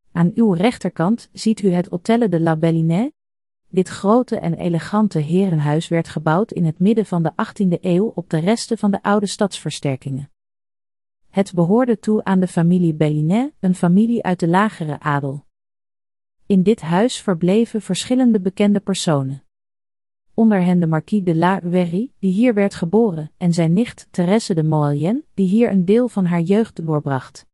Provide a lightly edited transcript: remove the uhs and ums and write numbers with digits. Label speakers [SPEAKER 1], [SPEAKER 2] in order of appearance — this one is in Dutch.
[SPEAKER 1] Aan uw rechterkant ziet u het Hôtel de la Bellinais. Dit grote en elegante herenhuis werd gebouwd in het midden van de 18e eeuw op de resten van de oude stadsversterkingen. Het behoorde toe aan de familie Bellinais, een familie uit de lagere adel. In dit huis verbleven verschillende bekende personen. Onder hen de Marquis de la Huérie, die hier werd geboren, en zijn nicht Thérèse de Maulien, die hier een deel van haar jeugd doorbracht.